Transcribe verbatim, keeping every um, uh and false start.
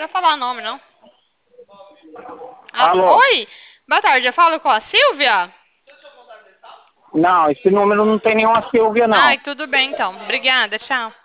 precisa falar nome, não. Ah, Alô? oi! Boa tarde, eu falo com a Silvia? Não, esse número não tem nenhuma Silvia, não. Ai, tudo bem então. Obrigada, tchau.